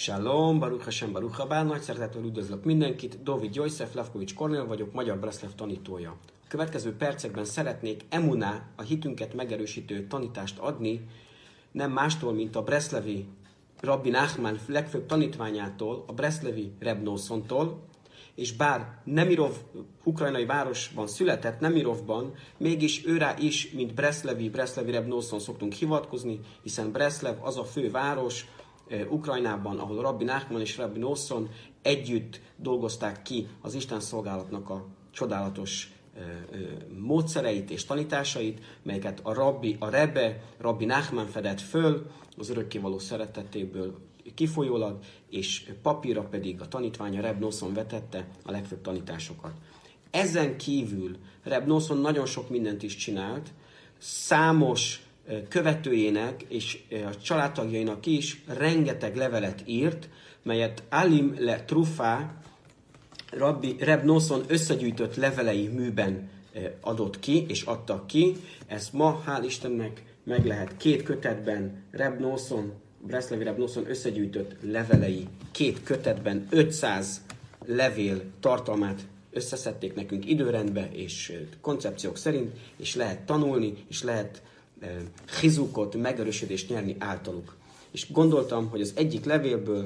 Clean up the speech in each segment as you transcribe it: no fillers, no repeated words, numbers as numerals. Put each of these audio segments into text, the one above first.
Shalom, Baruch Hashem, Baruch Habá, nagy szeretettel üdvözlök mindenkit, Dovid József, Levkovics Kornél vagyok, Magyar Breszlev tanítója. A következő percekben szeretnék emuná, a hitünket megerősítő tanítást adni, nem mástól, mint a breszlevi Rabbi Nachman legfőbb tanítványától, a breszlevi Reb Nossontól, és bár Nemirov ukrajnai városban született, Nemirovban, mégis őrá is, mint breszlevi Reb Nosson szoktunk hivatkozni, hiszen Breszlev az a fő város Ukrajnában, ahol Rabbi Nachman és Rabbi Nosson együtt dolgozták ki az Isten szolgálatnak a csodálatos módszereit és tanításait, melyeket a Rebbe, Rabbi Nachman fedett föl az örökkévaló szeretetéből kifolyólag, és papírra pedig a tanítványa Reb Nosson vetette a legfőbb tanításokat. Ezen kívül Reb Nosson nagyon sok mindent is csinált, számos követőjének és a családtagjainak is rengeteg levelet írt, melyet Alim le Trufa, Reb Nosson összegyűjtött levelei műben adott ki, és adtak ki. Ezt ma, hál' Istennek, meg lehet 2 kötetben Reb Nosson, breszlevi Reb Nosson összegyűjtött levelei 2 kötetben 500 levél tartalmát összeszedték nekünk időrendbe és koncepciók szerint, és lehet tanulni, és lehet chizukot, megerősödést nyerni általuk. És gondoltam, hogy az egyik levélből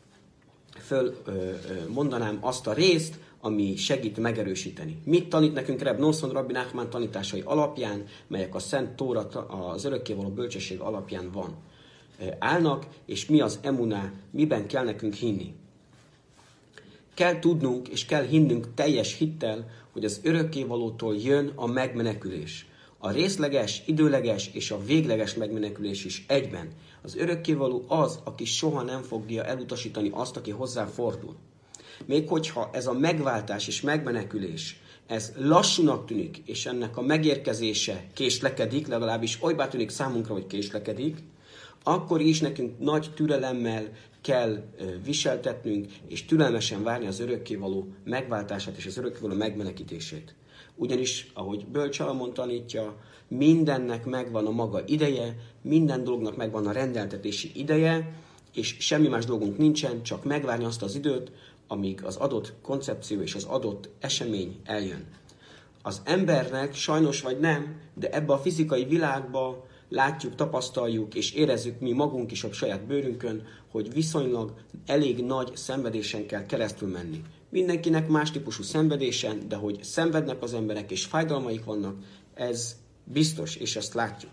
mondanám azt a részt, ami segít megerősíteni. Mit tanít nekünk Reb Nosson, Rabbi Nachman tanításai alapján, melyek a Szent Tóra, az örökkévaló bölcsesség alapján állnak, és mi az emuná, miben kell nekünk hinni. Kell tudnunk, és kell hinnünk teljes hittel, hogy az örökkévalótól jön a megmenekülés. A részleges, időleges és a végleges megmenekülés is egyben. Az örökkévaló az, aki soha nem fogja elutasítani azt, aki hozzá fordul. Még hogyha ez a megváltás és megmenekülés, ez lassúnak tűnik, és ennek a megérkezése késlekedik, legalábbis olybá tűnik számunkra, hogy késlekedik, akkor is nekünk nagy türelemmel kell viseltetnünk, és türelmesen várni az örökkévaló megváltását és az örökkévaló megmenekítését. Ugyanis, ahogy Bölcs Salamon tanítja, mindennek megvan a maga ideje, minden dolognak megvan a rendeltetési ideje, és semmi más dolgunk nincsen, csak megvárni azt az időt, amíg az adott koncepció és az adott esemény eljön. Az embernek sajnos vagy nem, de ebbe a fizikai világba látjuk, tapasztaljuk és érezzük mi magunk is a saját bőrünkön, hogy viszonylag elég nagy szenvedésen kell keresztül menni. Mindenkinek más típusú szenvedésen, de hogy szenvednek az emberek és fájdalmaik vannak, ez biztos, és ezt látjuk.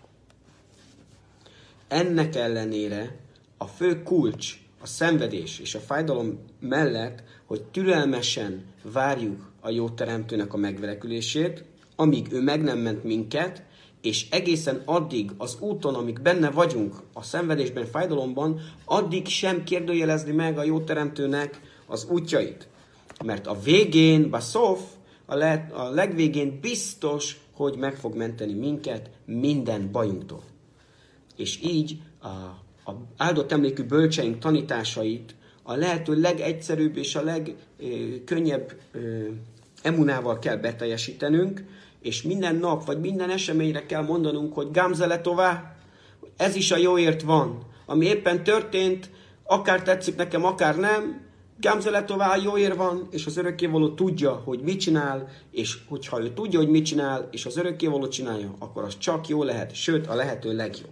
Ennek ellenére a fő kulcs, a szenvedés és a fájdalom mellett, hogy türelmesen várjuk a jó teremtőnek a megmenekülését, amíg ő meg nem ment minket, és egészen addig az úton, amíg benne vagyunk a szenvedésben, fájdalomban, addig sem kérdőjelezni meg a jó teremtőnek az útjait. Mert a végén, baszof, a legvégén biztos, hogy meg fog menteni minket minden bajunktól. És így a áldott emlékű bölcseink tanításait a lehető legegyszerűbb és a legkönnyebb emunával kell beteljesítenünk, és minden nap, vagy minden eseményre kell mondanunk, hogy Gamzele tová, ez is a jóért van. Ami éppen történt, akár tetszik nekem, akár nem, Gamzele tová jóért van, és az örökkévaló tudja, hogy mit csinál, és hogyha ő tudja, hogy mit csinál, és az örökkévaló csinálja, akkor az csak jó lehet, sőt a lehető legjobb.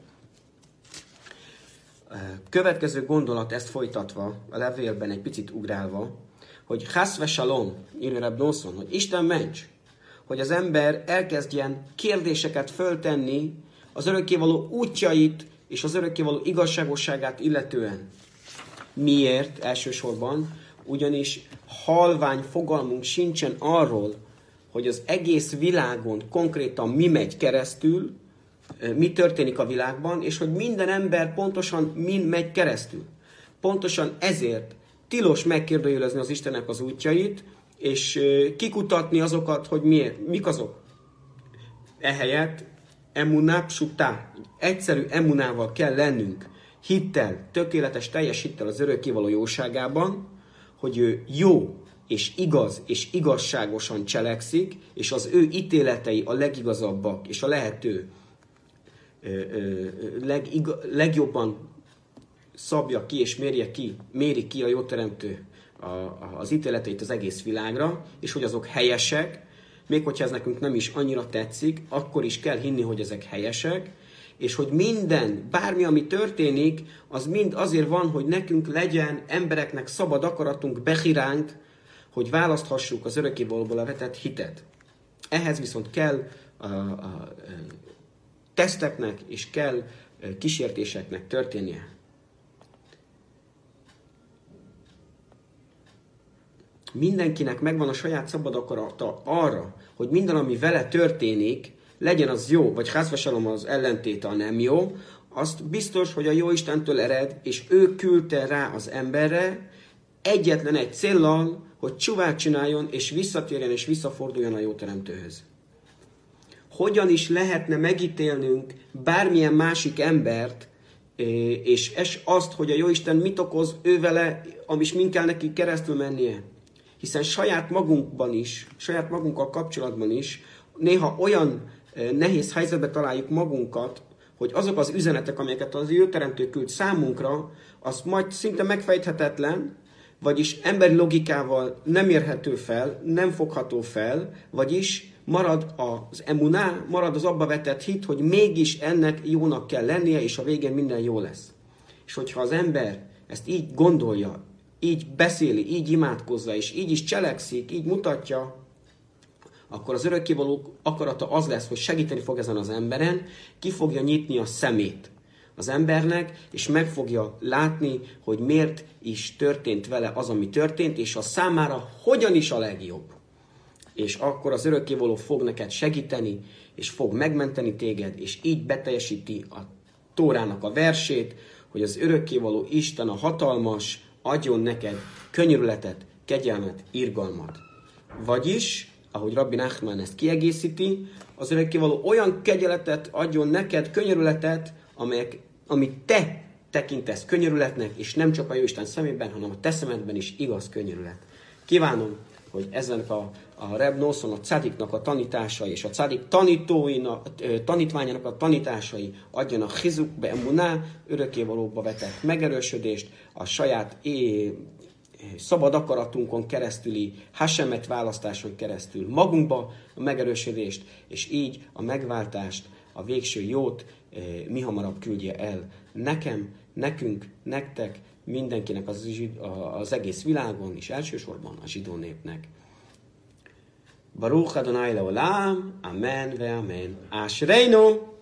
Következő gondolat, ezt folytatva, a levélben egy picit ugrálva, hogy Chasve Shalom, írja Reb Nosson, hogy Isten ments, hogy az ember elkezdjen kérdéseket föltenni az örökkévaló útjait és az örökkévaló igazságosságát illetően. Miért? Elsősorban, ugyanis halvány fogalmunk sincsen arról, hogy az egész világon konkrétan mi megy keresztül, mi történik a világban, és hogy minden ember pontosan min megy keresztül. Pontosan ezért tilos megkérdőjelezni az Istennek az útjait, és kikutatni azokat, hogy mik azok. Ehelyett emuná psutá, egyszerű emunával kell lennünk, hittel, tökéletes, teljes hittel az örökkévaló jóságában, hogy ő jó és igaz és igazságosan cselekszik, és az ő ítéletei a legigazabbak és a lehető legjobban szabja ki és méri ki a jóteremtő az ítéleteit az egész világra, és hogy azok helyesek, még hogyha ez nekünk nem is annyira tetszik, akkor is kell hinni, hogy ezek helyesek, és hogy minden, bármi, ami történik, az mind azért van, hogy nekünk legyen, embereknek szabad akaratunk, behiránk, hogy választhassuk az örökkévalóból vetett hitet. Ehhez viszont kell teszteknek és kell kísértéseknek történnie. Mindenkinek megvan a saját szabad akarata arra, hogy minden, ami vele történik, legyen az jó, vagy házvasalom az ellentéte a nem jó, azt biztos, hogy a jó Istentől ered, és ő küldte rá az emberre egyetlen egy céllal, hogy csuvát csináljon, és visszatérjen, és visszaforduljon a jóteremtőhöz. Hogyan is lehetne megítélnünk bármilyen másik embert, és azt, hogy a Jóisten mit okoz ő vele, és min kell neki keresztül mennie? Hiszen saját magunkkal kapcsolatban is néha olyan nehéz helyzetbe találjuk magunkat, hogy azok az üzenetek, amelyeket az jóteremtő küld számunkra, az majd szinte megfejthetetlen, vagyis emberi logikával nem érhető fel, nem fogható fel, vagyis marad az emuná, marad az abba vetett hit, hogy mégis ennek jónak kell lennie, és a végén minden jó lesz. És hogyha az ember ezt így gondolja, így beszéli, így imádkozza, és így is cselekszik, így mutatja, akkor az örökkévaló akarata az lesz, hogy segíteni fog ezen az emberen, ki fogja nyitni a szemét az embernek, és meg fogja látni, hogy miért is történt vele az, ami történt, és a számára hogyan is a legjobb. És akkor az örökkévaló fog neked segíteni, és fog megmenteni téged, és így beteljesíti a Tórának a versét, hogy az örökkévaló Isten a hatalmas adjon neked könyörületet, kegyelmet, irgalmat. Vagyis, ahogy Rabbi Nachman ezt kiegészíti, az örökkévaló olyan kegyeletet adjon neked, könyörületet, amit te tekintesz könyörületnek, és nem csak a Jóisten szemében, hanem a te szemedben is igaz könyörület. Kívánom, hogy ezen a Reb Nosson, a Cadiknak a tanításai, és a Cadik tanítványának a tanításai adjanak hizukbe, emuná, örökkévalóba vetett megerősödést, a saját szabad akaratunkon keresztüli Hasemet választáson keresztül magunkba a megerősödést, és így a megváltást, a végső jót mihamarabb küldje el nekem, nekünk, nektek, mindenkinek az egész világon, és elsősorban a zsidó népnek. Baruch Adonai Leolam, Amen ve Amen. Ashreinu!